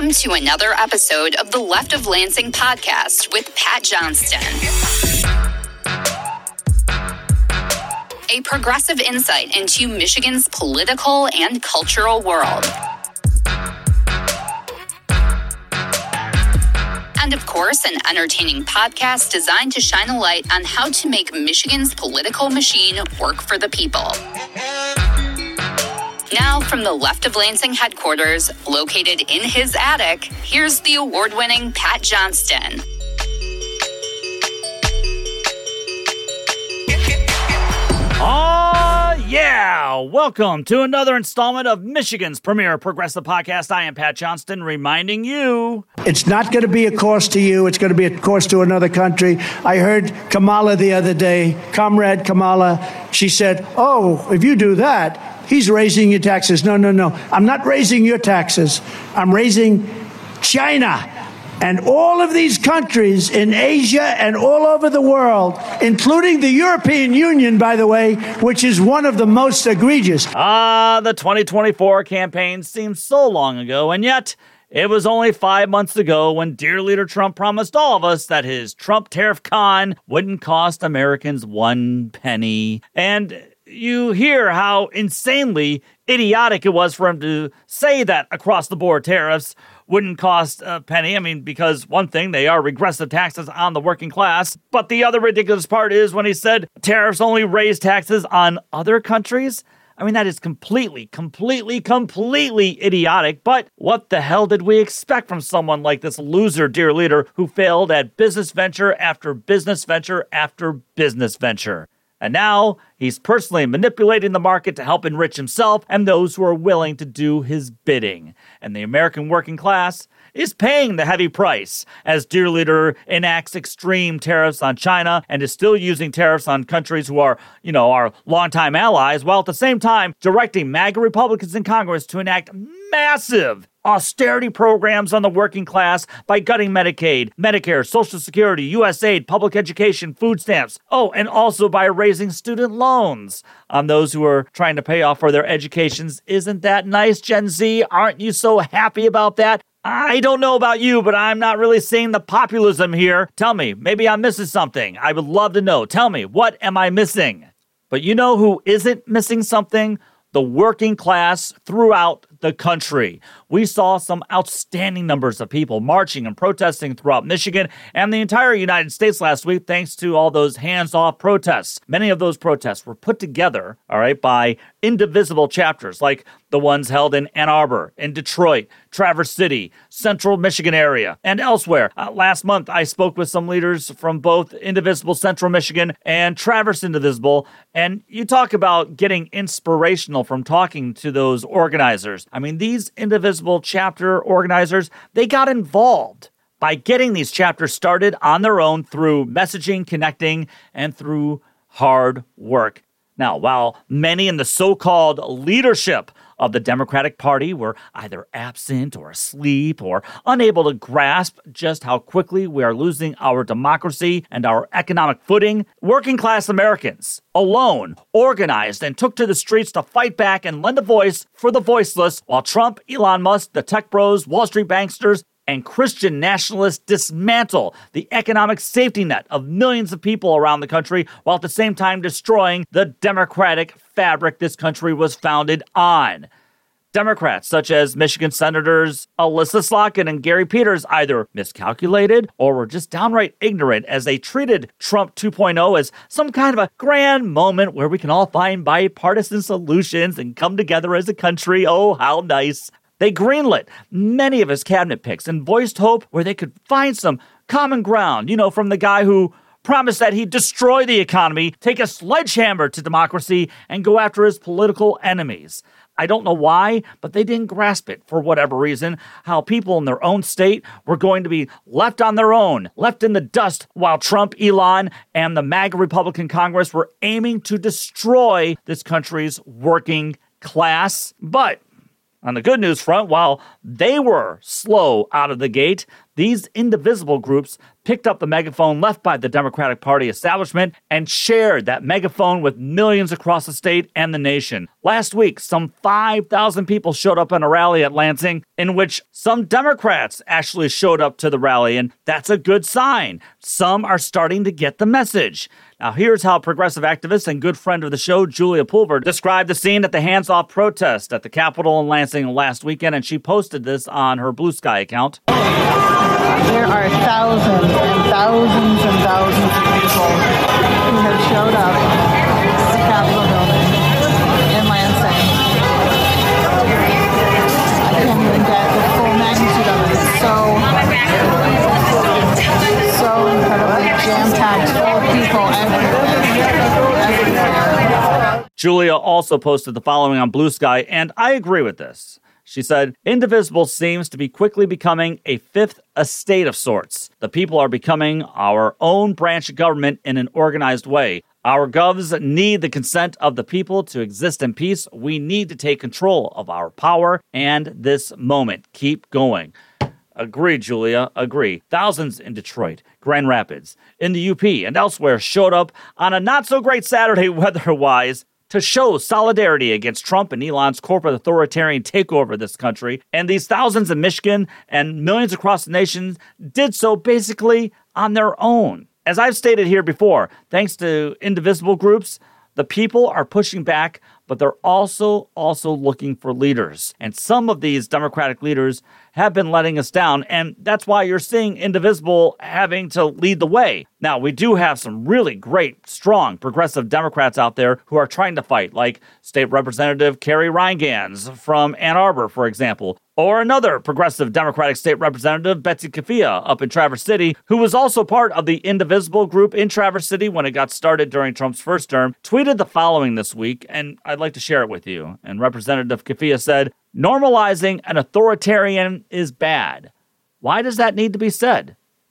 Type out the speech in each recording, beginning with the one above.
Welcome to another episode of the Left of Lansing podcast with Pat Johnston. A progressive insight into Michigan's political and cultural world. And of course, an entertaining podcast designed to shine a light on how to make Michigan's political machine work for the people. Now, from the Left of Lansing headquarters, located in his attic, here's the award-winning Pat Johnston. Yeah! Welcome to another installment of Michigan's premier progressive podcast. I am Pat Johnston, reminding you... It's not going to be a cost to you. It's going to be a cost to another country. I heard Kamala the other day, Comrade Kamala, she said, oh, if you do that, he's raising your taxes. No. I'm not raising your taxes. I'm raising China. And all of these countries in Asia and all over the world, including the European Union, by the way, which is one of the most egregious. The 2024 campaign seems so long ago, and yet it was only 5 months ago when dear leader Trump promised all of us that his Trump tariff con wouldn't cost Americans 1 penny. And you hear how insanely idiotic it was for him to say that across-the-board tariffs wouldn't cost a penny. I mean, because one thing, they are regressive taxes on the working class. But the other ridiculous part is when he said tariffs only raise taxes on other countries. I mean, that is completely idiotic. But what the hell did we expect from someone like this loser, dear leader, who failed at business venture after business venture after business venture? And now he's personally manipulating the market to help enrich himself and those who are willing to do his bidding. And the American working class is paying the heavy price as dear leader enacts extreme tariffs on China and is still using tariffs on countries who are, our longtime allies, while at the same time directing MAGA Republicans in Congress to enact massive austerity programs on the working class by gutting Medicaid, Medicare, Social Security, USAID, public education, food stamps. Oh, and also by raising student loans on those who are trying to pay off for their educations. Isn't that nice, Gen Z? Aren't you so happy about that? I don't know about you, but I'm not really seeing the populism here. Tell me, maybe I'm missing something. I would love to know. Tell me, what am I missing? But you know who isn't missing something? The working class throughout the country. We saw some outstanding numbers of people marching and protesting throughout Michigan and the entire United States last week thanks to all those hands-off protests. Many of those protests were put together, by indivisible chapters like the ones held in Ann Arbor, in Detroit, Traverse City, Central Michigan area, and elsewhere. Last month, I spoke with some leaders from both Indivisible Central Michigan and Traverse Indivisible, and you talk about getting inspirational from talking to those organizers. I mean, these Indivisible chapter organizers, they got involved by getting these chapters started on their own through messaging, connecting, and through hard work. Now, while many in the so-called leadership of the Democratic Party were either absent or asleep or unable to grasp just how quickly we are losing our democracy and our economic footing, working-class Americans alone organized and took to the streets to fight back and lend a voice for the voiceless, while Trump, Elon Musk, the tech bros, Wall Street banksters, and Christian nationalists dismantle the economic safety net of millions of people around the country while at the same time destroying the democratic fabric this country was founded on. Democrats such as Michigan Senators Elissa Slotkin and Gary Peters either miscalculated or were just downright ignorant as they treated Trump 2.0 as some kind of a grand moment where we can all find bipartisan solutions and come together as a country. Oh, how nice. They greenlit many of his cabinet picks and voiced hope where they could find some common ground, from the guy who promised that he'd destroy the economy, take a sledgehammer to democracy, and go after his political enemies. I don't know why, but they didn't grasp it for whatever reason, how people in their own state were going to be left on their own, left in the dust, while Trump, Elon, and the MAGA Republican Congress were aiming to destroy this country's working class. But on the good news front, while they were slow out of the gate, these indivisible groups picked up the megaphone left by the Democratic Party establishment and shared that megaphone with millions across the state and the nation. Last week, some 5,000 people showed up in a rally at Lansing, in which some Democrats actually showed up to the rally, and that's a good sign. Some are starting to get the message. Now, here's how progressive activist and good friend of the show, Julia Pulver, described the scene at the hands-off protest at the Capitol in Lansing last weekend, and she posted this on her Blue Sky account. There are thousands and thousands and thousands of people who have showed up at the Capitol building in Lansing. I can't even get the full magnitude of it. It's so incredibly jam-packed, full of people everywhere. Julia also posted the following on Blue Sky, and I agree with this. She said, Indivisible seems to be quickly becoming a fifth estate of sorts. The people are becoming our own branch of government in an organized way. Our govs need the consent of the people to exist in peace. We need to take control of our power and this moment. Keep going. Agree, Julia, agree. Thousands in Detroit, Grand Rapids, in the UP, and elsewhere showed up on a not-so-great Saturday weather-wise to show solidarity against Trump and Elon's corporate authoritarian takeover of this country. And these thousands in Michigan and millions across the nation did so basically on their own. As I've stated here before, thanks to indivisible groups, the people are pushing back, but they're also looking for leaders. And some of these Democratic leaders have been letting us down, and that's why you're seeing Indivisible having to lead the way. Now, we do have some really great, strong, progressive Democrats out there who are trying to fight, like State Representative Carrie Reingans from Ann Arbor, for example, or another progressive Democratic State Representative, Betsy Kafia, up in Traverse City, who was also part of the Indivisible group in Traverse City when it got started during Trump's first term, tweeted the following this week, and I'd like to share it with you. And Representative Kafia said, "Normalizing an authoritarian is bad. Why does that need to be said?"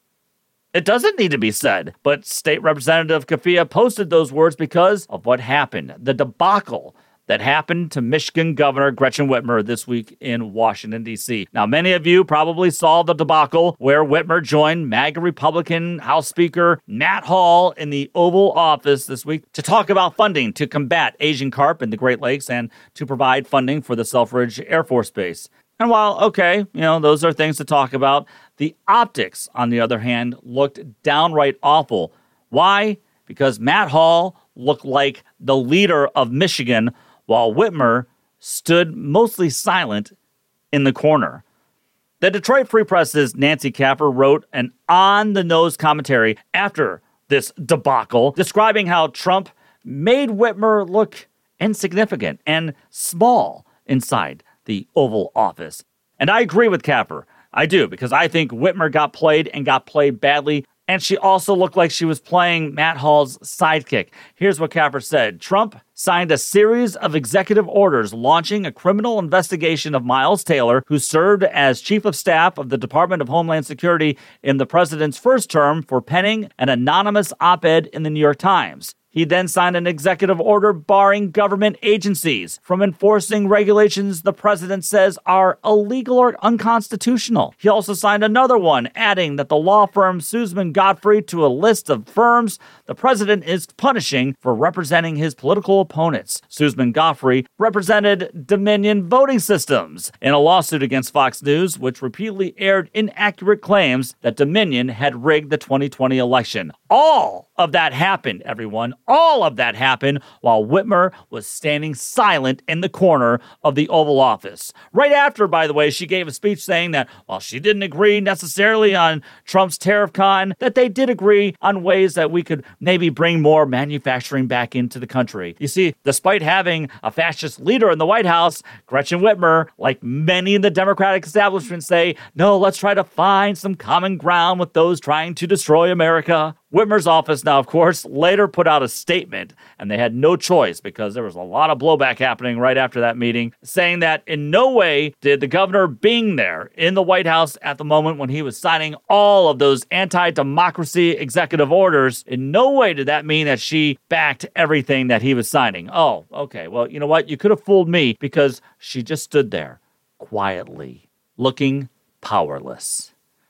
It doesn't need to be said, but State Representative Kafia posted those words because of what happened, the debacle that happened to Michigan Governor Gretchen Whitmer this week in Washington, D.C. Now, many of you probably saw the debacle where Whitmer joined MAGA Republican House Speaker Matt Hall in the Oval Office this week to talk about funding to combat Asian carp in the Great Lakes and to provide funding for the Selfridge Air Force Base. And while, okay, those are things to talk about, the optics, on the other hand, looked downright awful. Why? Because Matt Hall looked like the leader of Michigan, while Whitmer stood mostly silent in the corner. The Detroit Free Press's Nancy Kaffer wrote an on-the-nose commentary after this debacle, describing how Trump made Whitmer look insignificant and small inside the Oval Office. And I agree with Kaffer. I do, because I think Whitmer got played and got played badly. And she also looked like she was playing Matt Hall's sidekick. Here's what Kaffer said. Trump signed a series of executive orders launching a criminal investigation of Miles Taylor, who served as chief of staff of the Department of Homeland Security in the president's first term for penning an anonymous op-ed in the New York Times. He then signed an executive order barring government agencies from enforcing regulations the president says are illegal or unconstitutional. He also signed another one, adding that the law firm Sussman Godfrey to a list of firms the president is punishing for representing his political opponents. Sussman Godfrey represented Dominion Voting Systems in a lawsuit against Fox News, which repeatedly aired inaccurate claims that Dominion had rigged the 2020 election. All of that happened, everyone. All of that happened while Whitmer was standing silent in the corner of the Oval Office. Right after, by the way, she gave a speech saying that while she didn't agree necessarily on Trump's tariff con, that they did agree on ways that we could maybe bring more manufacturing back into the country. You see, despite having a fascist leader in the White House, Gretchen Whitmer, like many in the Democratic establishment, say, no, let's try to find some common ground with those trying to destroy America. Whitmer's office now, of course, later put out a statement, and they had no choice because there was a lot of blowback happening right after that meeting, saying that in no way did the governor being there in the White House at the moment when he was signing all of those anti-democracy executive orders, in no way did that mean that she backed everything that he was signing. Oh, okay, well, you know what? You could have fooled me because she just stood there quietly, looking powerless.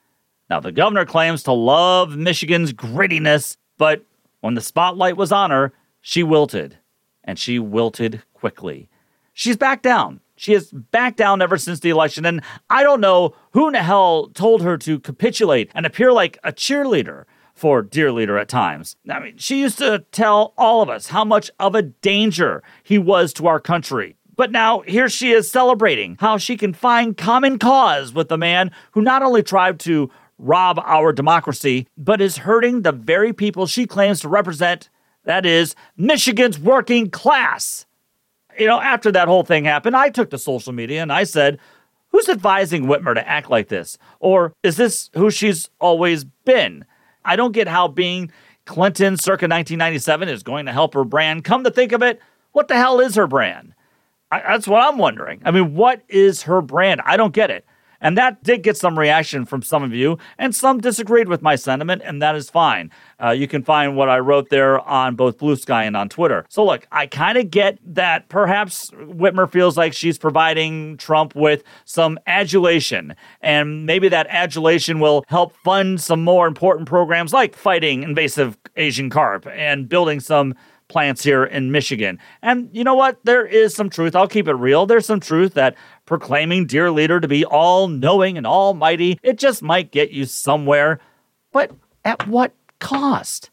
Now, the governor claims to love Michigan's grittiness, but when the spotlight was on her, she wilted. And she wilted quickly. She's backed down. She has backed down ever since the election, and I don't know who in the hell told her to capitulate and appear like a cheerleader for Dear Leader at times. I mean, she used to tell all of us how much of a danger he was to our country. But now here she is celebrating how she can find common cause with the man who not only tried to rob our democracy, but is hurting the very people she claims to represent, that is, Michigan's working class. You know, after that whole thing happened, I took to social media and I said, who's advising Whitmer to act like this? Or is this who she's always been? I don't get how being Clinton circa 1997 is going to help her brand. Come to think of it, what the hell is her brand? That's what I'm wondering. I mean, what is her brand? I don't get it. And that did get some reaction from some of you, and some disagreed with my sentiment, and that is fine. You can find what I wrote there on both Blue Sky and on Twitter. So look, I kind of get that perhaps Whitmer feels like she's providing Trump with some adulation, and maybe that adulation will help fund some more important programs like fighting invasive Asian carp and building some plants here in Michigan. And you know what? There is some truth. I'll keep it real. There's some truth that proclaiming Dear Leader to be all-knowing and almighty, it just might get you somewhere. But at what cost?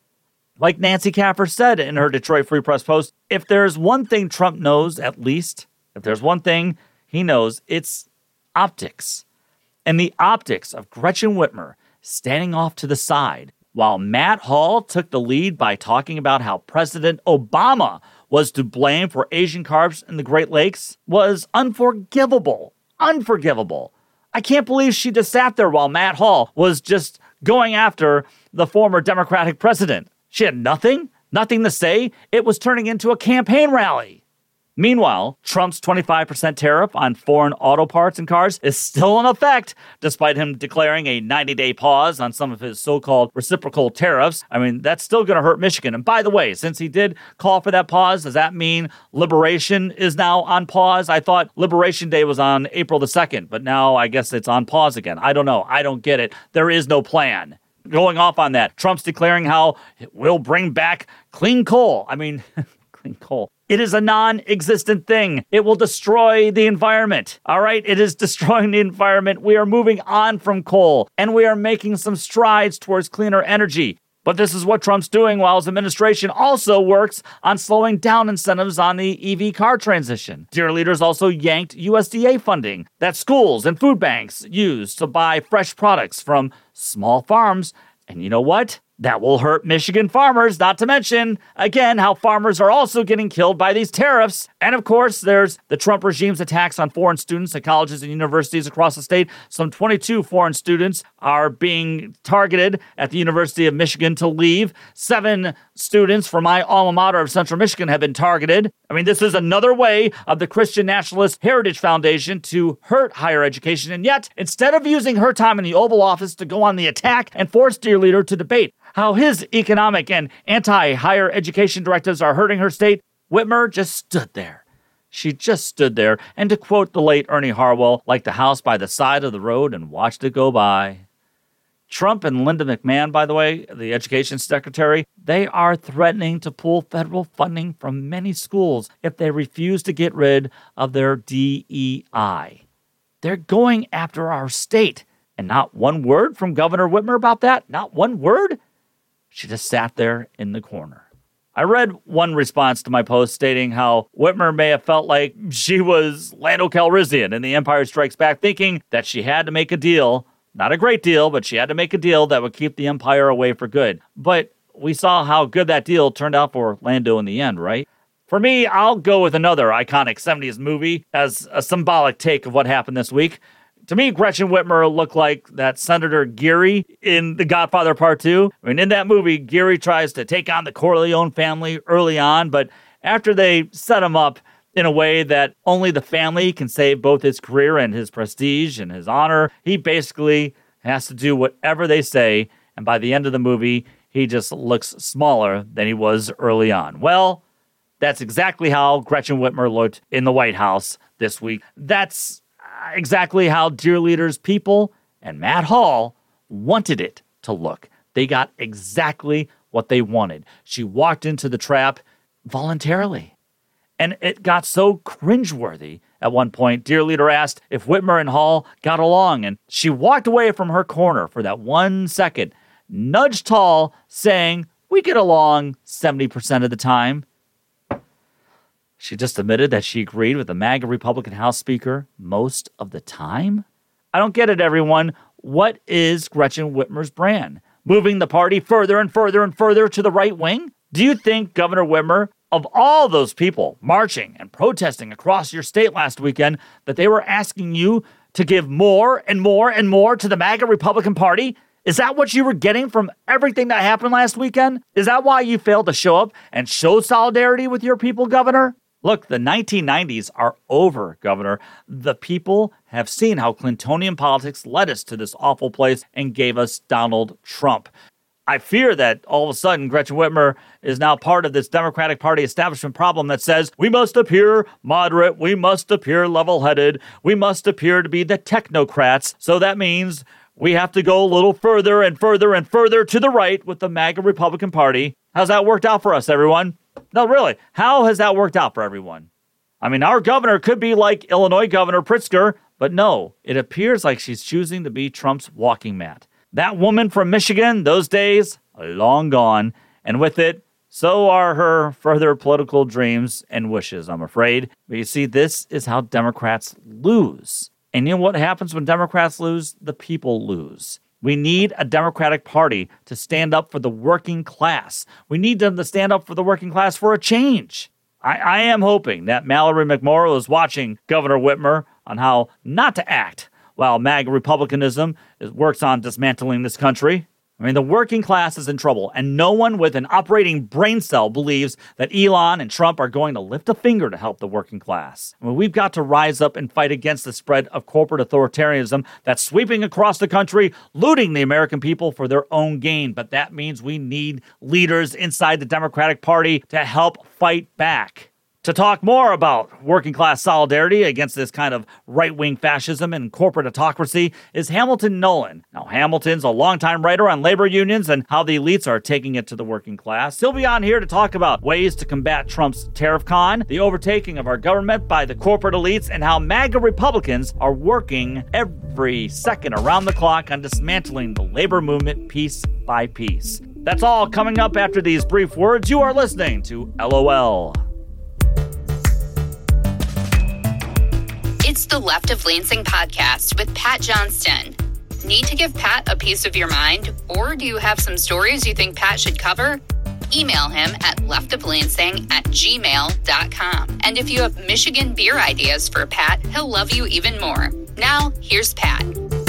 Like Nancy Kaffer said in her Detroit Free Press post, if there's one thing Trump knows, at least, if there's one thing he knows, it's optics. And the optics of Gretchen Whitmer standing off to the side while Matt Hall took the lead by talking about how President Obama was to blame for Asian carps in the Great Lakes was unforgivable. Unforgivable. I can't believe she just sat there while Matt Hall was just going after the former Democratic president. She had nothing to say. It was turning into a campaign rally. Meanwhile, Trump's 25% tariff on foreign auto parts and cars is still in effect, despite him declaring a 90-day pause on some of his so-called reciprocal tariffs. I mean, that's still going to hurt Michigan. And by the way, since he did call for that pause, does that mean Liberation is now on pause? I thought Liberation Day was on April the 2nd, but now I guess it's on pause again. I don't know. I don't get it. There is no plan. Going off on that, Trump's declaring how we'll bring back clean coal. I mean, clean coal. It is a non-existent thing. It will destroy the environment. All right? It is destroying the environment. We are moving on from coal, and we are making some strides towards cleaner energy. But this is what Trump's doing while his administration also works on slowing down incentives on the EV car transition. Dear Leaders also yanked USDA funding that schools and food banks use to buy fresh products from small farms. And you know what? That will hurt Michigan farmers, not to mention, again, how farmers are also getting killed by these tariffs. And of course, there's the Trump regime's attacks on foreign students at colleges and universities across the state. Some 22 foreign students are being targeted at the University of Michigan to leave. 7 students from my alma mater of Central Michigan have been targeted. I mean, this is another way of the Christian Nationalist Heritage Foundation to hurt higher education. And yet, instead of using her time in the Oval Office to go on the attack and force Dear Leader to debate how his economic and anti-higher education directives are hurting her state, Whitmer just stood there. She just stood there, and to quote the late Ernie Harwell, like the house by the side of the road and watched it go by. Trump and Linda McMahon, by the way, the education secretary, they are threatening to pull federal funding from many schools if they refuse to get rid of their DEI. They're going after our state. And not one word from Governor Whitmer about that? Not one word? She just sat there in the corner. I read one response to my post stating how Whitmer may have felt like she was Lando Calrissian in The Empire Strikes Back, thinking that she had to make a deal, not a great deal, but she had to make a deal that would keep the Empire away for good. But we saw how good that deal turned out for Lando in the end, right? For me, I'll go with another iconic 70s movie as a symbolic take of what happened this week. To me, Gretchen Whitmer looked like that Senator Geary in The Godfather Part 2. I mean, in that movie, Geary tries to take on the Corleone family early on, but after they set him up in a way that only the family can save both his career and his prestige and his honor, he basically has to do whatever they say, and by the end of the movie, he just looks smaller than he was early on. Well, that's exactly how Gretchen Whitmer looked in the White House this week. That's exactly how Dear Leader's people and Matt Hall wanted it to look. They got exactly what they wanted. She walked into the trap voluntarily. And it got so cringeworthy. At one point, Dear Leader asked if Whitmer and Hall got along, and she walked away from her corner for that 1 second, nudged Hall, saying, "We get along 70% of the time." She just admitted that she agreed with the MAGA Republican House Speaker most of the time? I don't get it, everyone. What is Gretchen Whitmer's brand? Moving the party further and further and further to the right wing? Do you think Governor Whitmer, of all those people marching and protesting across your state last weekend, that they were asking you to give more and more and more to the MAGA Republican Party? Is that what you were getting from everything that happened last weekend? Is that why you failed to show up and show solidarity with your people, Governor? Look, the 1990s are over, Governor. The people have seen how Clintonian politics led us to this awful place and gave us Donald Trump. I fear that all of a sudden Gretchen Whitmer is now part of this Democratic Party establishment problem that says we must appear moderate, we must appear level-headed, we must appear to be the technocrats. So that means we have to go a little further and further and further to the right with the MAGA Republican Party. How's that worked out for us, everyone? No, really, how has that worked out for everyone? I mean, our governor could be like Illinois Governor Pritzker, but no, it appears like she's choosing to be Trump's walking mat. That woman from Michigan, those days are long gone, and with it, so are her further political dreams and wishes, I'm afraid. But you see, this is how Democrats lose. And you know what happens when Democrats lose? The people lose. We need a Democratic Party to stand up for the working class. We need them to stand up for the working class for a change. I am hoping that Mallory McMorrow is watching Governor Whitmer on how not to act while MAGA Republicanism works on dismantling this country. I mean, the working class is in trouble, and no one with an operating brain cell believes that Elon and Trump are going to lift a finger to help the working class. I mean, we've got to rise up and fight against the spread of corporate authoritarianism that's sweeping across the country, looting the American people for their own gain. But that means we need leaders inside the Democratic Party to help fight back. To talk more about working class solidarity against this kind of right-wing fascism and corporate autocracy is Hamilton Nolan. Now, Hamilton's a longtime writer on labor unions and how the elites are taking it to the working class. He'll be on here to talk about ways to combat Trump's tariff con, the overtaking of our government by the corporate elites, and how MAGA Republicans are working every second around the clock on dismantling the labor movement piece by piece. That's all coming up after these brief words. You are listening to LOL. It's the Left of Lansing podcast with Pat Johnston. Need to give Pat a piece of your mind? Or do you have some stories you think Pat should cover? Email him at leftoflansing@gmail.com. And if you have Michigan beer ideas for Pat, he'll love you even more. Now, here's Pat.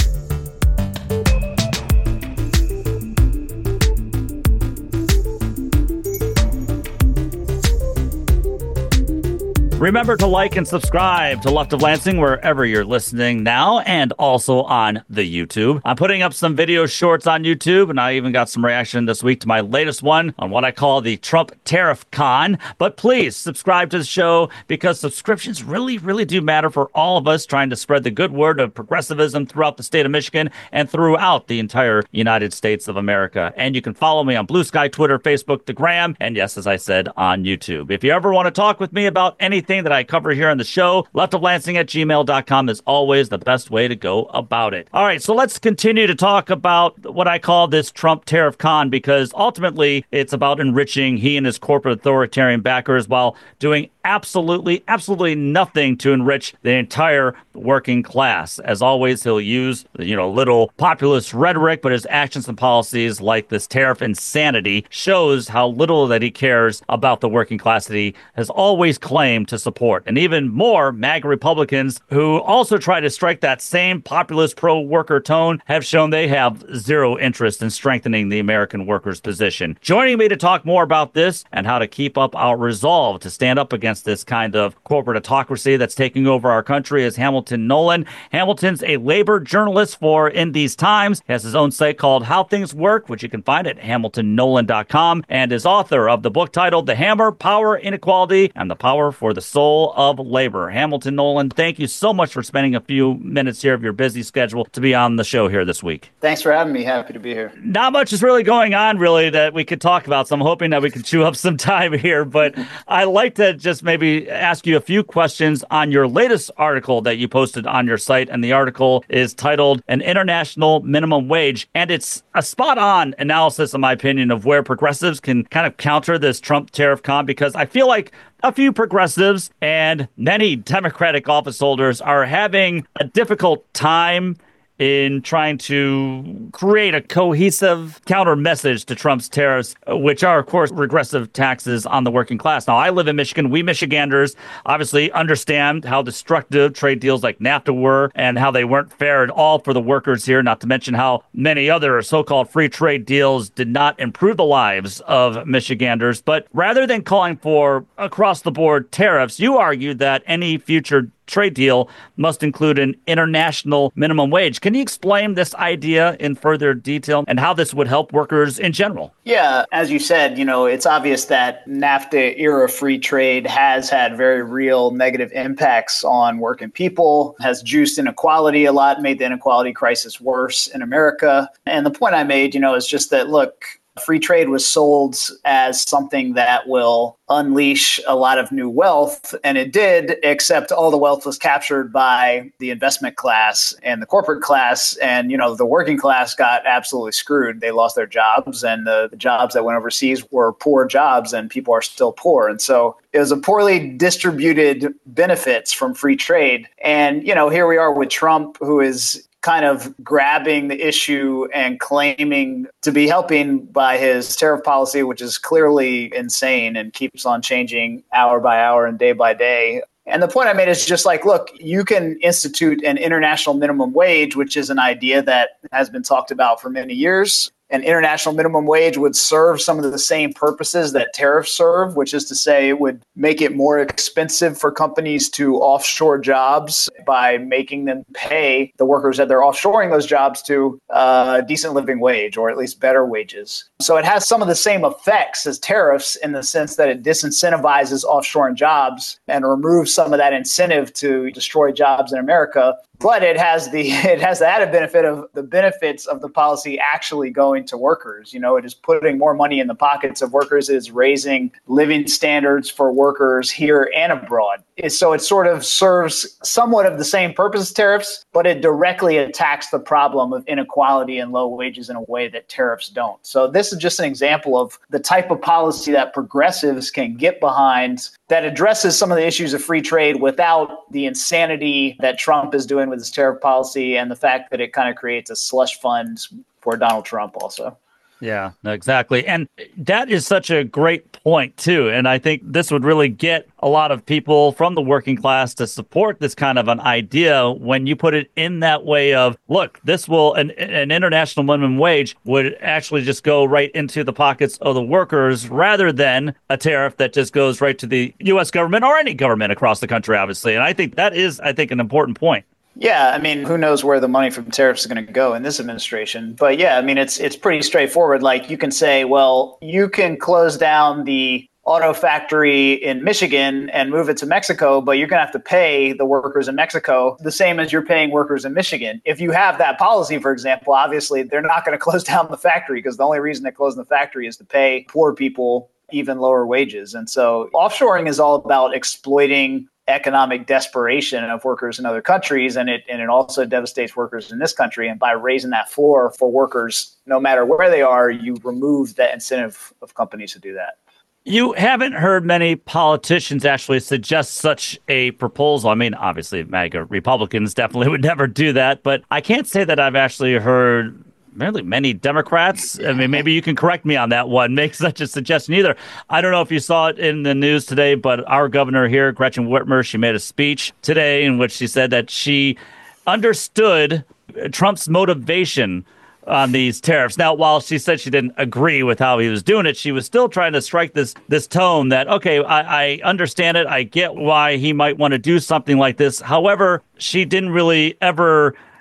Remember to like and subscribe to Left of Lansing wherever you're listening now, and also on the YouTube. I'm putting up some video shorts on YouTube, and I even got some reaction this week to my latest one on what I call the Trump tariff con. But please subscribe to the show, because subscriptions really, really do matter for all of us trying to spread the good word of progressivism throughout the state of Michigan and throughout the entire United States of America. And you can follow me on Blue Sky, Twitter, Facebook, the Gram, and yes, as I said, on YouTube. If you ever want to talk with me about anything that I cover here on the show, leftoflansing@gmail.com is always the best way to go about it. All right, so let's continue to talk about what I call this Trump tariff con, because ultimately it's about enriching he and his corporate authoritarian backers while doing absolutely nothing to enrich the entire working class. As always, he'll use, little populist rhetoric, but his actions and policies like this tariff insanity shows how little that he cares about the working class that he has always claimed to support. And even more, MAGA Republicans, who also try to strike that same populist pro-worker tone, have shown they have zero interest in strengthening the American workers' position. Joining me to talk more about this and how to keep up our resolve to stand up against this kind of corporate autocracy that's taking over our country is Hamilton Nolan. Hamilton's a labor journalist for In These Times. He has his own site called How Things Work, which you can find at hamiltonnolan.com, and is author of the book titled The Hammer, Power, Inequality, and the Power for the soul of labor. Hamilton Nolan, thank you so much for spending a few minutes here of your busy schedule to be on the show here this week. Thanks for having me. Happy to be here. Not much is really going on, really, that we could talk about, so I'm hoping that we can chew up some time here. But I'd like to just maybe ask you a few questions on your latest article that you posted on your site. And the article is titled An International Minimum Wage. And it's a spot-on analysis, in my opinion, of where progressives can kind of counter this Trump tariff con, because I feel like a few progressives and many Democratic office holders are having a difficult time in trying to create a cohesive counter message to Trump's tariffs, which are, of course, regressive taxes on the working class. Now, I live in Michigan. We Michiganders obviously understand how destructive trade deals like NAFTA were and how they weren't fair at all for the workers here, not to mention how many other so-called free trade deals did not improve the lives of Michiganders. But rather than calling for across-the-board tariffs, you argued that any future trade deal must include an international minimum wage. Can you explain this idea in further detail and how this would help workers in general? Yeah, as you said, it's obvious that NAFTA era free trade has had very real negative impacts on working people, has juiced inequality a lot, made the inequality crisis worse in America. And the point I made, is just that, look, free trade was sold as something that will unleash a lot of new wealth, and it did, except all the wealth was captured by the investment class and the corporate class, and the working class got absolutely screwed. They lost their jobs, and the jobs that went overseas were poor jobs, and people are still poor. And so it was a poorly distributed benefits from free trade. And here we are with Trump, who is kind of grabbing the issue and claiming to be helping by his tariff policy, which is clearly insane and keeps on changing hour by hour and day by day. And the point I made is just like, look, you can institute an international minimum wage, which is an idea that has been talked about for many years. An international minimum wage would serve some of the same purposes that tariffs serve, which is to say it would make it more expensive for companies to offshore jobs by making them pay the workers that they're offshoring those jobs to a decent living wage, or at least better wages. So it has some of the same effects as tariffs in the sense that it disincentivizes offshoring jobs and removes some of that incentive to destroy jobs in America. But it has the added benefit of the benefits of the policy actually going to workers. It is putting more money in the pockets of workers. It is raising living standards for workers here and abroad. So it sort of serves somewhat of the same purpose as tariffs, but it directly attacks the problem of inequality and low wages in a way that tariffs don't. So this is just an example of the type of policy that progressives can get behind that addresses some of the issues of free trade without the insanity that Trump is doing with his tariff policy and the fact that it kind of creates a slush fund for Donald Trump also. Yeah, exactly. And that is such a great point, too. And I think this would really get a lot of people from the working class to support this kind of an idea when you put it in that way of, look, this will, an international minimum wage would actually just go right into the pockets of the workers rather than a tariff that just goes right to the U.S. government or any government across the country, obviously. And I think that is, an important point. Yeah, who knows where the money from tariffs is going to go in this administration. But yeah, it's pretty straightforward. Like you can say, well, you can close down the auto factory in Michigan and move it to Mexico, but you're going to have to pay the workers in Mexico the same as you're paying workers in Michigan. If you have that policy, for example, obviously they're not going to close down the factory because the only reason they're closing the factory is to pay poor people even lower wages. And so offshoring is all about exploiting economic desperation of workers in other countries, and it also devastates workers in this country. And by raising that floor for workers, no matter where they are, you remove that incentive of companies to do that. You haven't heard many politicians actually suggest such a proposal. Obviously, MAGA Republicans definitely would never do that, but I can't say that I've actually heard really many Democrats. Maybe you can correct me on that one. Make such a suggestion either. I don't know if you saw it in the news today, but our governor here, Gretchen Whitmer, she made a speech today in which she said that she understood Trump's motivation on these tariffs. Now, while she said she didn't agree with how he was doing it, she was still trying to strike this tone that, okay, I understand it. I get why he might want to do something like this. However, she didn't really ever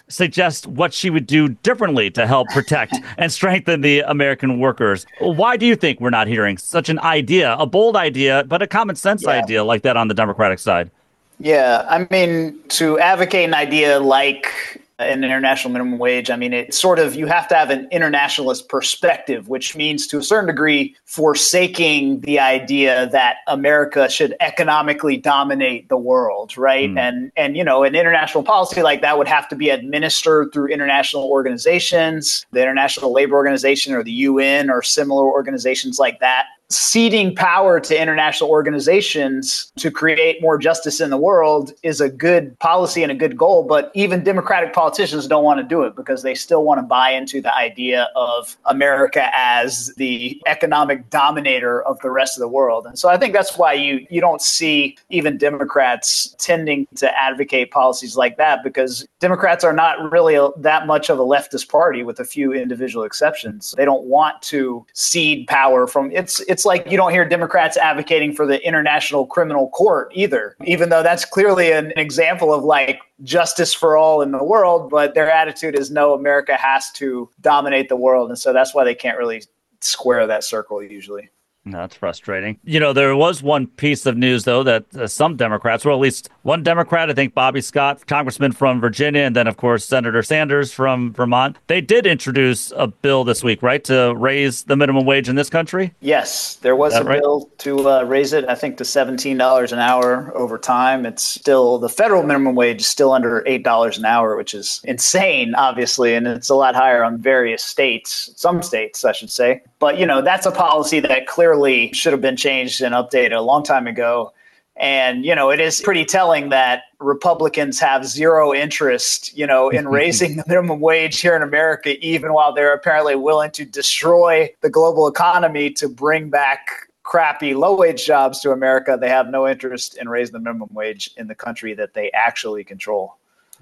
suggest what she would do differently to help protect and strengthen the American workers. Why do you think we're not hearing such an idea, a bold idea, but a common sense idea like that on the Democratic side? Yeah, I mean, to advocate an idea like an international minimum wage, I mean, it's sort of, you have to have an internationalist perspective, which means to a certain degree forsaking the idea that America should economically dominate the world, right? And an international policy like that would have to be administered through international organizations, the International Labor Organization or the UN or similar organizations like that. Ceding power to international organizations to create more justice in the world is a good policy and a good goal, but even Democratic politicians don't want to do it because they still want to buy into the idea of America as the economic dominator of the rest of the world. And so I think that's why you don't see even Democrats tending to advocate policies like that, because Democrats are not really that much of a leftist party with a few individual exceptions. They don't want to cede power from it's like you don't hear Democrats advocating for the International Criminal Court either, even though that's clearly an example of like justice for all in the world. But their attitude is no, America has to dominate the world. And so that's why they can't really square that circle usually. That's frustrating. There was one piece of news, though, that some Democrats, well, at least one Democrat, I think Bobby Scott, congressman from Virginia, and then, of course, Senator Sanders from Vermont, they did introduce a bill this week, right, to raise the minimum wage in this country? Yes, there was a bill to raise it, I think, to $17 an hour over time. It's still, the federal minimum wage is still under $8 an hour, which is insane, obviously, and it's a lot higher on various states, some states, I should say. But, that's a policy that clearly should have been changed and updated a long time ago. And, it is pretty telling that Republicans have zero interest, in raising the minimum wage here in America, even while they're apparently willing to destroy the global economy to bring back crappy low-wage jobs to America. They have no interest in raising the minimum wage in the country that they actually control.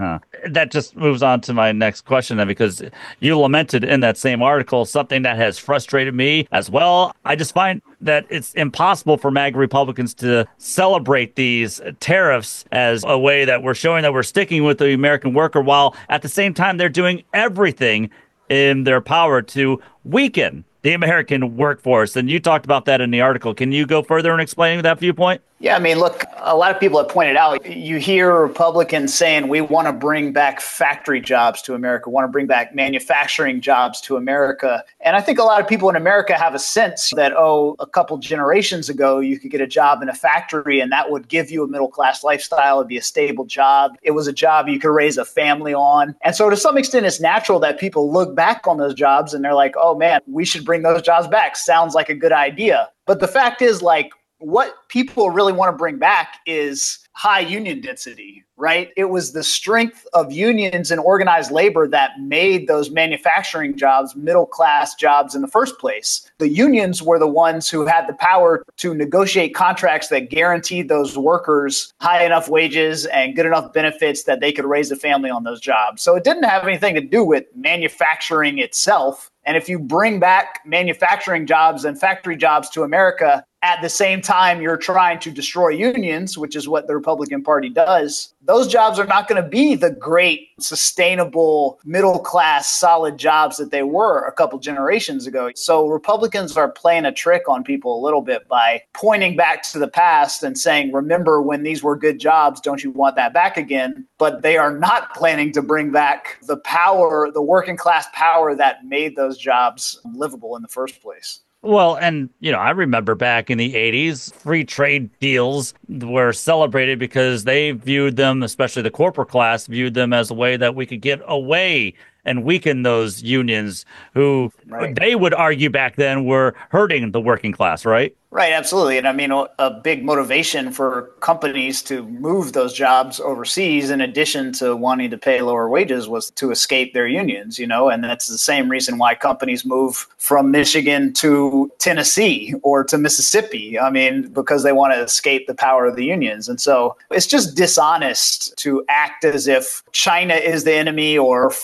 That just moves on to my next question, then, because you lamented in that same article something that has frustrated me as well. I just find that it's impossible for MAGA Republicans to celebrate these tariffs as a way that we're showing that we're sticking with the American worker, while at the same time they're doing everything in their power to weaken the American workforce. And you talked about that in the article. Can you go further in explaining that viewpoint? Yeah, I mean, look, a lot of people have pointed out, you hear Republicans saying we want to bring back factory jobs to America, want to bring back manufacturing jobs to America. And I think a lot of people in America have a sense that, a couple generations ago, you could get a job in a factory and that would give you a middle-class lifestyle. It'd be a stable job. It was a job you could raise a family on. And so to some extent, it's natural that people look back on those jobs and they're like, oh man, we should bring those jobs back. Sounds like a good idea. But the fact is, what people really want to bring back is high union density, right? It was the strength of unions and organized labor that made those manufacturing jobs middle-class jobs in the first place. The unions were the ones who had the power to negotiate contracts that guaranteed those workers high enough wages and good enough benefits that they could raise a family on those jobs. So it didn't have anything to do with manufacturing itself. And if you bring back manufacturing jobs and factory jobs to America, at the same time you're trying to destroy unions, which is what the Republican Party does, those jobs are not going to be the great, sustainable, middle-class, solid jobs that they were a couple generations ago. So Republicans are playing a trick on people a little bit by pointing back to the past and saying, remember when these were good jobs, don't you want that back again? But they are not planning to bring back the power, the working class power that made those jobs livable in the first place. Well, and, I remember back in the 80s, free trade deals were celebrated because they viewed them, especially the corporate class, viewed them as a way that we could get away and weaken those unions who they would argue back then were hurting the working class, right? Right, absolutely. And I mean, a big motivation for companies to move those jobs overseas, in addition to wanting to pay lower wages, was to escape their unions, and that's the same reason why companies move from Michigan to Tennessee or to Mississippi. I mean, because they want to escape the power of the unions. And so it's just dishonest to act as if China is the enemy or foreign countries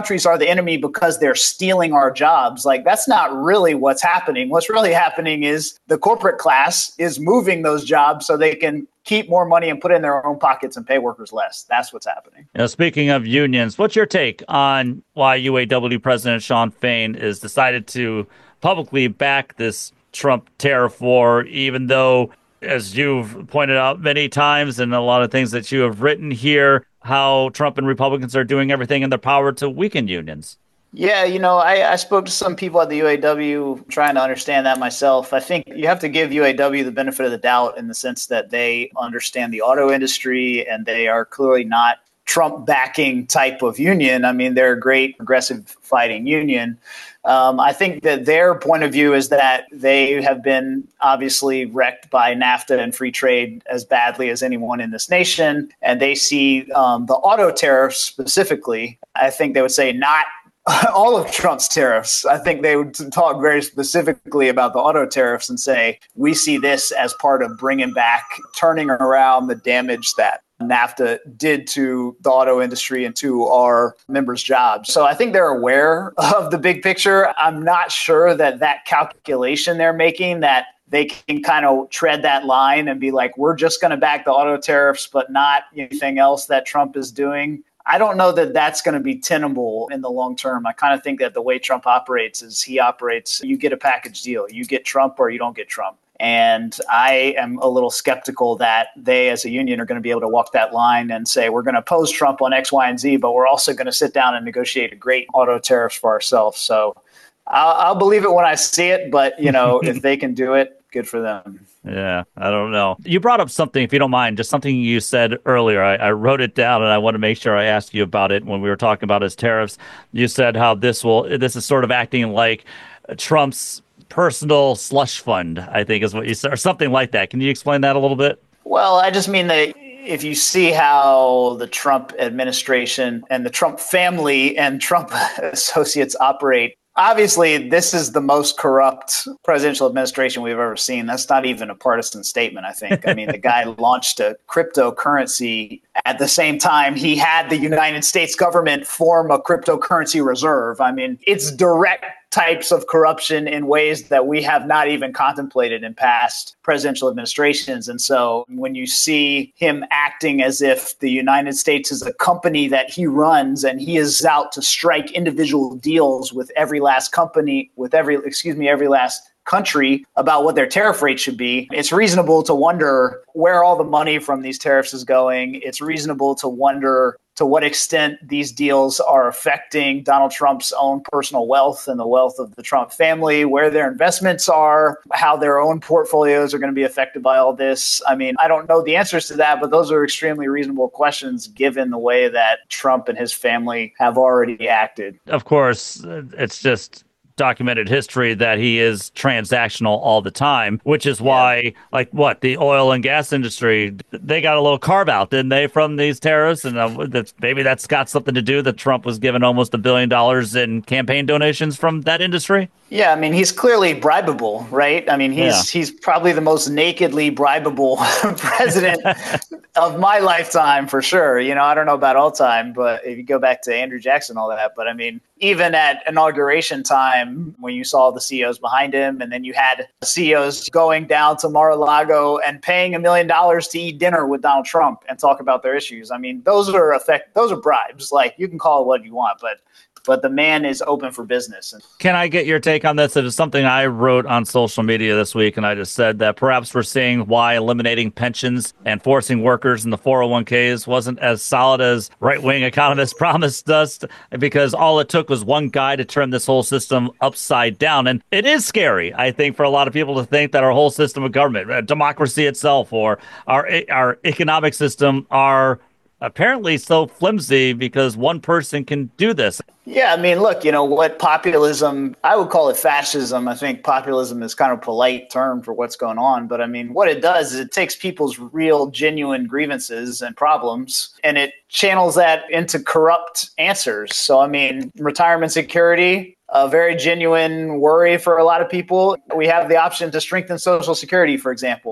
countries are the enemy because they're stealing our jobs. Like, that's not really what's happening. What's really happening is the corporate class is moving those jobs so they can keep more money and put it in their own pockets and pay workers less. That's what's happening. Speaking of unions, what's your take on why UAW President Shawn Fain is decided to publicly back this Trump tariff war, even though, as you've pointed out many times and a lot of things that you have written here, how Trump and Republicans are doing everything in their power to weaken unions? Yeah, I spoke to some people at the UAW trying to understand that myself. I think you have to give UAW the benefit of the doubt in the sense that they understand the auto industry and they are clearly not Trump backing type of union. I mean, they're a great progressive fighting union. I think that their point of view is that they have been obviously wrecked by NAFTA and free trade as badly as anyone in this nation. And they see the auto tariffs specifically. I think they would say not all of Trump's tariffs. I think they would talk very specifically about the auto tariffs and say, we see this as part of bringing back, turning around the damage that NAFTA did to the auto industry and to our members' jobs. So I think they're aware of the big picture. I'm not sure that calculation they're making, that they can kind of tread that line and be like, we're just going to back the auto tariffs, but not anything else that Trump is doing. I don't know that that's going to be tenable in the long term. I kind of think that the way Trump operates is he operates, you get a package deal. You get Trump or you don't get Trump. And I am a little skeptical that they as a union are going to be able to walk that line and say, we're going to oppose Trump on X, Y, and Z, but we're also going to sit down and negotiate a great auto tariffs for ourselves. So I'll believe it when I see it. But, if they can do it, good for them. Yeah, I don't know. You brought up something, if you don't mind, just something you said earlier. I wrote it down and I want to make sure I ask you about it when we were talking about his tariffs. You said how this is sort of acting like Trump's personal slush fund, I think is what you said, or something like that. Can you explain that a little bit? Well, I just mean that if you see how the Trump administration and the Trump family and Trump associates operate, obviously, this is the most corrupt presidential administration we've ever seen. That's not even a partisan statement, I think. I mean, the guy launched a cryptocurrency at the same time he had the United States government form a cryptocurrency reserve. I mean, it's direct types of corruption in ways that we have not even contemplated in past presidential administrations. And so when you see him acting as if the United States is a company that he runs and he is out to strike individual deals with every last company, with every last country about what their tariff rate should be, it's reasonable to wonder where all the money from these tariffs is going. It's reasonable to wonder to what extent these deals are affecting Donald Trump's own personal wealth and the wealth of the Trump family, where their investments are, how their own portfolios are going to be affected by all this. I mean, I don't know the answers to that, but those are extremely reasonable questions given the way that Trump and his family have already acted. Of course, it's just documented history that he is transactional all the time, which is why, the oil and gas industry, they got a little carve out, didn't they, from these tariffs? And maybe that's got something to do that Trump was given almost $1 billion in campaign donations from that industry. Yeah, I mean, he's clearly bribable, right? I mean, he's probably the most nakedly bribable president of my lifetime, for sure. I don't know about all time, but if you go back to Andrew Jackson, all that. But I mean, even at inauguration time, when you saw the CEOs behind him, and then you had CEOs going down to Mar-a-Lago and paying $1 million to eat dinner with Donald Trump and talk about their issues. I mean, those are bribes. Like, you can call it what you want, but the man is open for business. Can I get your take on this? It is something I wrote on social media this week, and I just said that perhaps we're seeing why eliminating pensions and forcing workers in the 401ks wasn't as solid as right-wing economists promised us, because all it took was one guy to turn this whole system upside down. And it is scary, I think, for a lot of people to think that our whole system of government, democracy itself, or our economic system are apparently so flimsy because one person can do this. Yeah, I mean, look, what populism, I would call it fascism. I think populism is kind of a polite term for what's going on. But I mean, what it does is it takes people's real, genuine grievances and problems, and it channels that into corrupt answers. So, I mean, retirement security, a very genuine worry for a lot of people. We have the option to strengthen Social Security, for example.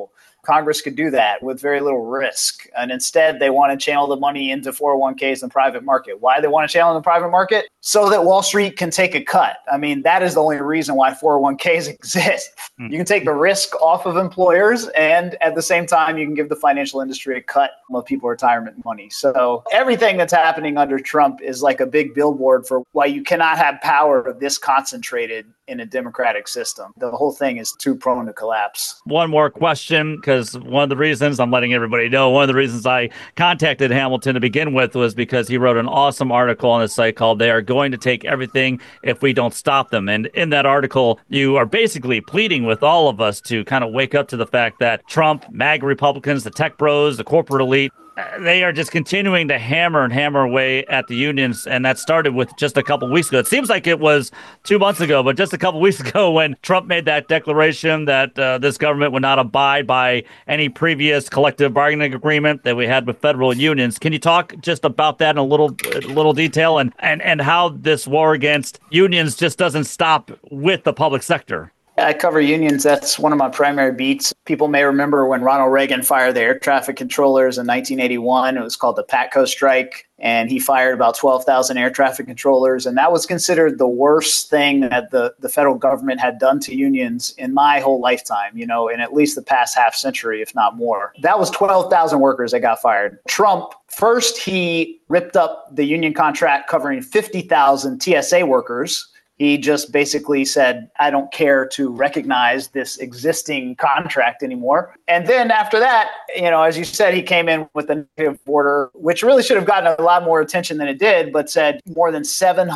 Congress could do that with very little risk. And instead, they want to channel the money into 401ks in the private market. Why do they want to channel in the private market? So that Wall Street can take a cut. I mean, that is the only reason why 401ks exist. You can take the risk off of employers, and at the same time, you can give the financial industry a cut of people's retirement money. So everything that's happening under Trump is like a big billboard for why you cannot have power this concentrated in a democratic system. The whole thing is too prone to collapse. One more question, because one of the reasons I'm letting everybody know, one of the reasons I contacted Hamilton to begin with was because he wrote an awesome article on his site called "They Are Going to Take Everything If We Don't Stop Them." And in that article, you are basically pleading with all of us to kind of wake up to the fact that Trump, MAGA Republicans, the tech bros, the corporate elite, they are just continuing to hammer away at the unions. And that started with just a couple of weeks ago. It seems like it was 2 months ago, but just a couple of weeks ago when Trump made that declaration that this government would not abide by any previous collective bargaining agreement that we had with federal unions. Can you talk just about that in a little detail and how this war against unions just doesn't stop with the public sector? I cover unions. That's one of my primary beats. People may remember when Ronald Reagan fired the air traffic controllers in 1981. It was called the PATCO strike, and he fired about 12,000 air traffic controllers. And that was considered the worst thing that the federal government had done to unions in my whole lifetime, in at least the past half century, if not more. That was 12,000 workers that got fired. Trump, first, he ripped up the union contract covering 50,000 TSA workers. He just basically said, I don't care to recognize this existing contract anymore. And then after that, as you said, he came in with a negative order, which really should have gotten a lot more attention than it did, but said more than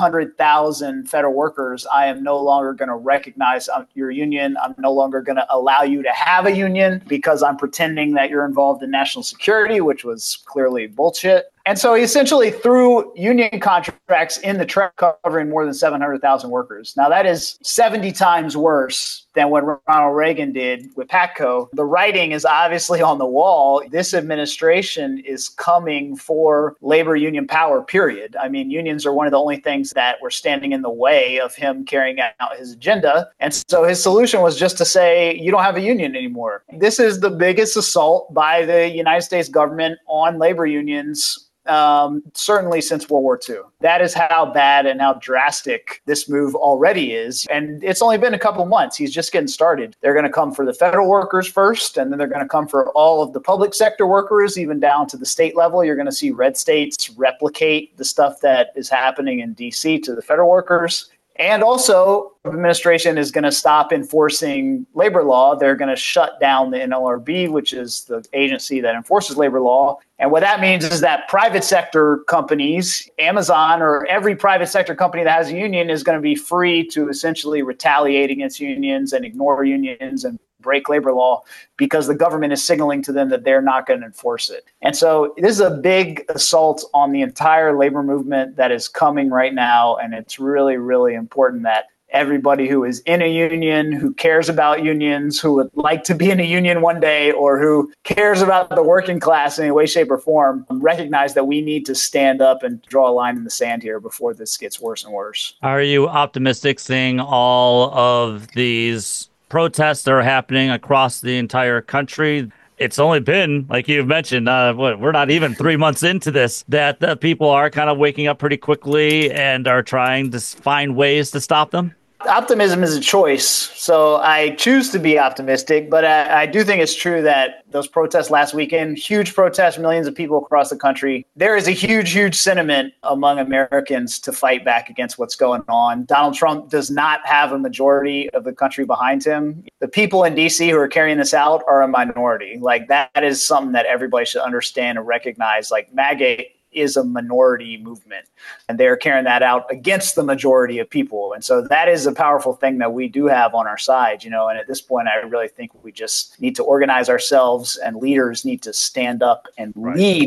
700,000 federal workers, I am no longer going to recognize your union. I'm no longer going to allow you to have a union because I'm pretending that you're involved in national security, which was clearly bullshit. And so he essentially threw union contracts in the trash covering more than 700,000 workers. Now, that is 70 times worse than what Ronald Reagan did with PATCO. The writing is obviously on the wall. This administration is coming for labor union power, period. I mean, unions are one of the only things that were standing in the way of him carrying out his agenda. And so his solution was just to say, you don't have a union anymore. This is the biggest assault by the United States government on labor unions certainly since World War II. That is how bad and how drastic this move already is. And it's only been a couple months. He's just getting started. They're going to come for the federal workers first, and then they're going to come for all of the public sector workers, even down to the state level. You're going to see red states replicate the stuff that is happening in D.C. to the federal workers. And also, the administration is going to stop enforcing labor law. They're going to shut down the NLRB, which is the agency that enforces labor law. And what that means is that private sector companies, Amazon or every private sector company that has a union is going to be free to essentially retaliate against unions and ignore unions and break labor law because the government is signaling to them that they're not going to enforce it. And so this is a big assault on the entire labor movement that is coming right now. And it's really, really important that everybody who is in a union, who cares about unions, who would like to be in a union one day, or who cares about the working class in any way, shape, or form, recognize that we need to stand up and draw a line in the sand here before this gets worse and worse. Are you optimistic seeing all of these protests that are happening across the entire country? It's only been, like you've mentioned, we're not even 3 months into this, that the people are kind of waking up pretty quickly and are trying to find ways to stop them? Optimism is a choice, so I choose to be optimistic, but I do think it's true that those protests last weekend, huge protests, millions of people across the country, there is a huge, huge sentiment among Americans to fight back against what's going on. Donald Trump does not have a majority of the country behind him. The people in D.C. who are carrying this out are a minority. Like, that is something that everybody should understand and recognize. Like, MAGA is a minority movement, and they're carrying that out against the majority of people. And so that is a powerful thing that we do have on our side, and at this point, I really think we just need to organize ourselves, and leaders need to stand up and lead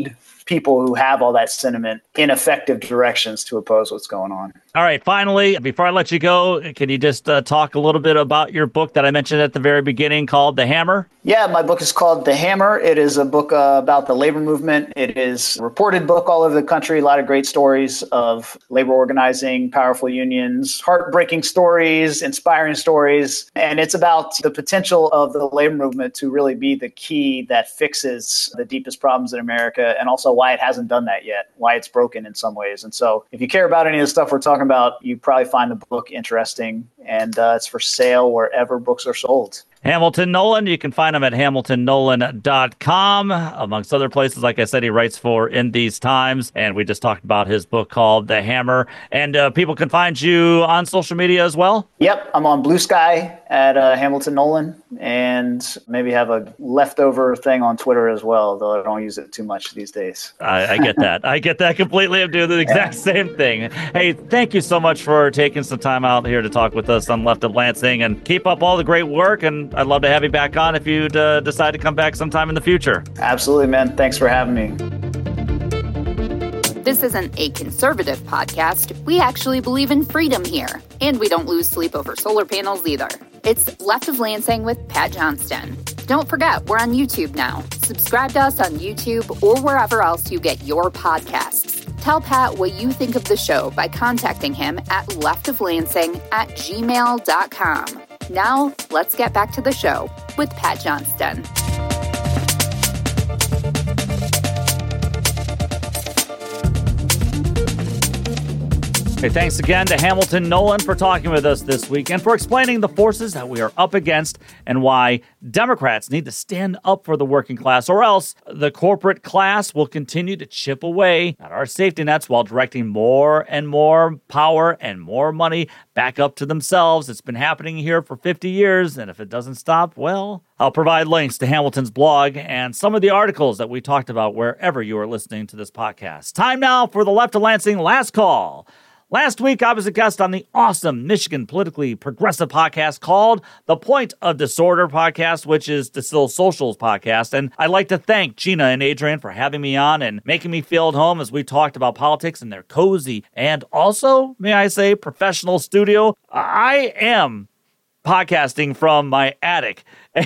people who have all that sentiment in effective directions to oppose what's going on. All right, finally, before I let you go, can you just talk a little bit about your book that I mentioned at the very beginning called The Hammer? Yeah, my book is called The Hammer. It is a book about the labor movement. It is a reported book all over the country, a lot of great stories of labor organizing, powerful unions, heartbreaking stories, inspiring stories. And it's about the potential of the labor movement to really be the key that fixes the deepest problems in America, and also why it hasn't done that yet, why it's broken in some ways. And so if you care about any of the stuff we're talking about, you probably find the book interesting, and it's for sale wherever books are sold. Hamilton Nolan, you can find him at hamiltonnolan.com. Amongst other places, like I said, he writes for In These Times, and we just talked about his book called The Hammer. And people can find you on social media as well? Yep, I'm on Blue Sky at Hamilton Nolan, and maybe have a leftover thing on Twitter as well, though I don't use it too much these days. I get that. I get that completely. I'm doing the exact same thing. Hey, thank you so much for taking some time out here to talk with us on Left of Lansing, and keep up all the great work, and I'd love to have you back on if you'd decide to come back sometime in the future. Absolutely, man. Thanks for having me. This isn't a conservative podcast. We actually believe in freedom here, and we don't lose sleep over solar panels either. It's Left of Lansing with Pat Johnston. Don't forget, we're on YouTube now. Subscribe to us on YouTube or wherever else you get your podcasts. Tell Pat what you think of the show by contacting him at leftoflansing@gmail.com. Now, let's get back to the show with Pat Johnston. Hey, thanks again to Hamilton Nolan for talking with us this week and for explaining the forces that we are up against and why Democrats need to stand up for the working class, or else the corporate class will continue to chip away at our safety nets while directing more and more power and more money back up to themselves. It's been happening here for 50 years, and if it doesn't stop, well, I'll provide links to Hamilton's blog and some of the articles that we talked about wherever you are listening to this podcast. Time now for the Left of Lansing Last Call. Last week, I was a guest on the awesome Michigan politically progressive podcast called The Point of Disorder podcast, which is Distill Social's podcast. And I'd like to thank Gina and Adrian for having me on and making me feel at home as we talked about politics in their cozy and also, may I say, professional studio. I am podcasting from my attic,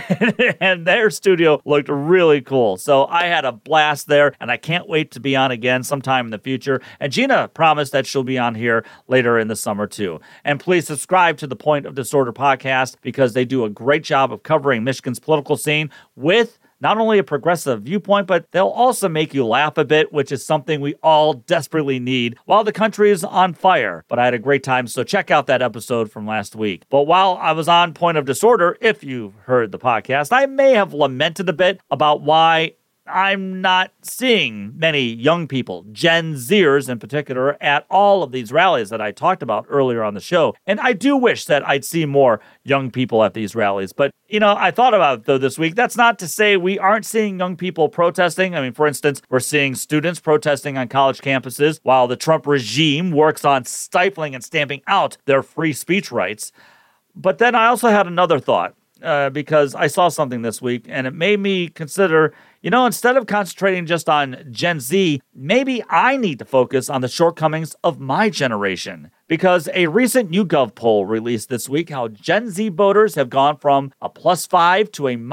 and their studio looked really cool. So I had a blast there, and I can't wait to be on again sometime in the future. And Gina promised that she'll be on here later in the summer too. And please subscribe to the Point of Disorder podcast, because they do a great job of covering Michigan's political scene with not only a progressive viewpoint, but they'll also make you laugh a bit, which is something we all desperately need while the country is on fire. But I had a great time, so check out that episode from last week. But while I was on Point of Disorder, if you've heard the podcast, I may have lamented a bit about why I'm not seeing many young people, Gen Zers in particular, at all of these rallies that I talked about earlier on the show. And I do wish that I'd see more young people at these rallies. But, you know, I thought about it, though, this week. That's not to say we aren't seeing young people protesting. I mean, for instance, we're seeing students protesting on college campuses while the Trump regime works on stifling and stamping out their free speech rights. But then I also had another thought. Because I saw something this week, and it made me consider, you know, instead of concentrating just on Gen Z, maybe I need to focus on the shortcomings of my generation. Because a recent YouGov poll released this week how Gen Z voters have gone from a +5 to a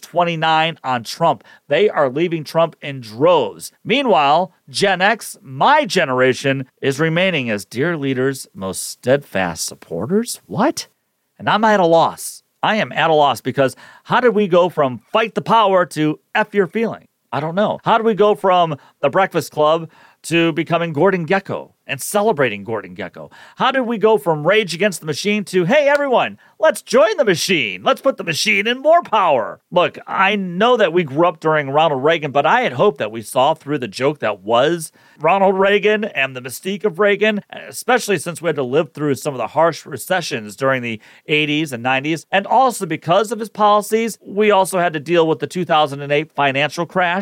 -29 on Trump. They are leaving Trump in droves. Meanwhile, Gen X, my generation, is remaining as dear leader's most steadfast supporters. What? And I'm at a loss. I am at a loss, because how did we go from fight the power to F your feeling? I don't know. How did we go from the Breakfast Club to becoming Gordon Gekko and celebrating Gordon Gekko? How did we go from Rage Against the Machine to, hey, everyone, let's join the machine. Let's put the machine in more power. Look, I know that we grew up during Ronald Reagan, but I had hoped that we saw through the joke that was Ronald Reagan and the mystique of Reagan, especially since we had to live through some of the harsh recessions during the 80s and 90s. And also because of his policies, we also had to deal with the 2008 financial crash.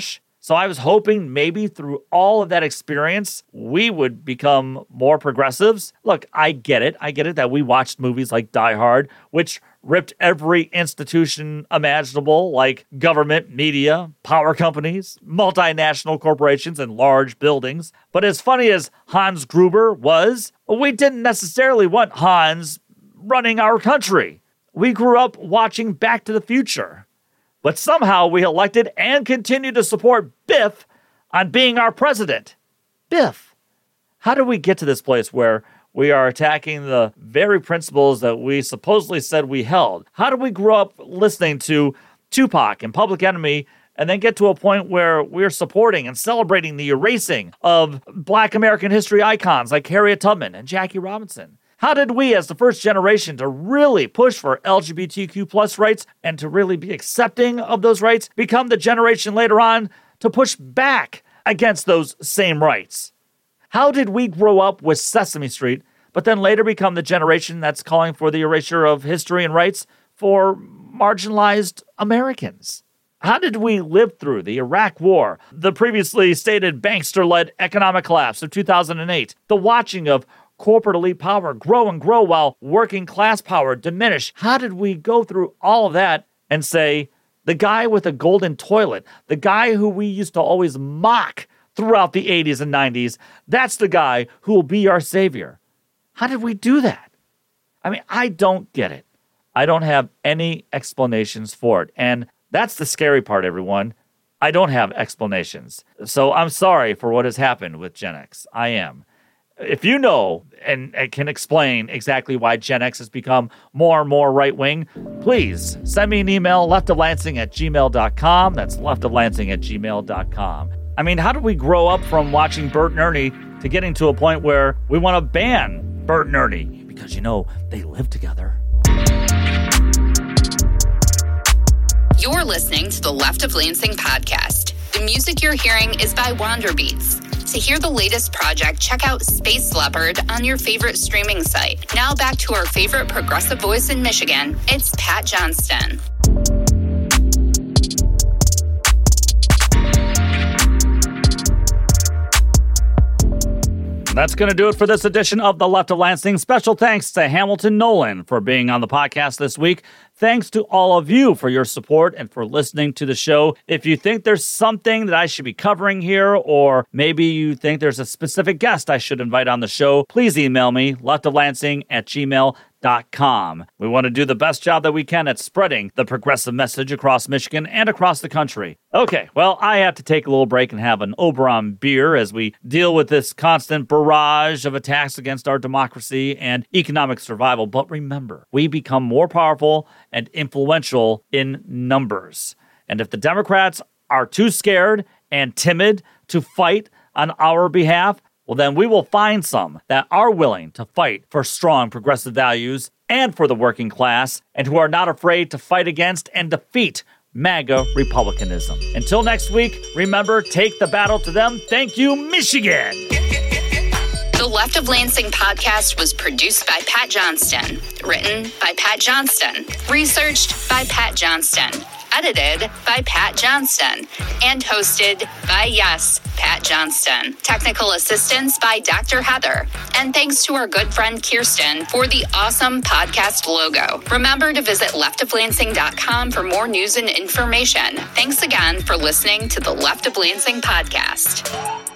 So I was hoping maybe through all of that experience, we would become more progressives. Look, I get it that we watched movies like Die Hard, which ripped every institution imaginable, like government, media, power companies, multinational corporations, and large buildings. But as funny as Hans Gruber was, we didn't necessarily want Hans running our country. We grew up watching Back to the Future. But somehow we elected and continue to support Biff on being our president. Biff. How did we get to this place where we are attacking the very principles that we supposedly said we held? How did we grow up listening to Tupac and Public Enemy and then get to a point where we're supporting and celebrating the erasing of Black American history icons like Harriet Tubman and Jackie Robinson? How did we, as the first generation to really push for LGBTQ plus rights and to really be accepting of those rights, become the generation later on to push back against those same rights? How did we grow up with Sesame Street, but then later become the generation that's calling for the erasure of history and rights for marginalized Americans? How did we live through the Iraq War, the previously stated bankster-led economic collapse of 2008, the watching of corporate elite power grow and grow while working class power diminish? How did we go through all of that and say, the guy with a golden toilet, the guy who we used to always mock throughout the 80s and 90s, that's the guy who will be our savior? How did we do that? I mean, I don't get it. I don't have any explanations for it. And that's the scary part, everyone. I don't have explanations. So I'm sorry for what has happened with Gen X. I am. If you know and can explain exactly why Gen X has become more and more right-wing, please send me an email, leftoflansing@gmail.com. That's leftoflansing@gmail.com. I mean, how did we grow up from watching Bert and Ernie to getting to a point where we want to ban Bert and Ernie? Because, you know, they live together. You're listening to the Left of Lansing podcast. The music you're hearing is by Wanderbeats. To hear the latest project, check out Space Leopard on your favorite streaming site. Now back to our favorite progressive voice in Michigan. It's Pat Johnston. That's going to do it for this edition of the Left of Lansing. Special thanks to Hamilton Nolan for being on the podcast this week. Thanks to all of you for your support and for listening to the show. If you think there's something that I should be covering here, or maybe you think there's a specific guest I should invite on the show, please email me, leftoflansing@gmail.com. We want to do the best job that we can at spreading the progressive message across Michigan and across the country. Okay, well, I have to take a little break and have an Oberon beer as we deal with this constant barrage of attacks against our democracy and economic survival. But remember, we become more powerful and influential in numbers. And if the Democrats are too scared and timid to fight on our behalf, well, then we will find some that are willing to fight for strong progressive values and for the working class, and who are not afraid to fight against and defeat MAGA Republicanism. Until next week, remember, take the battle to them. Thank you, Michigan. The Left of Lansing podcast was produced by Pat Johnston, written by Pat Johnston, researched by Pat Johnston, edited by Pat Johnston, and hosted by, yes, Pat Johnston. Technical assistance by Dr. Heather. And thanks to our good friend Kirsten for the awesome podcast logo. Remember to visit leftoflansing.com for more news and information. Thanks again for listening to the Left of Lansing podcast.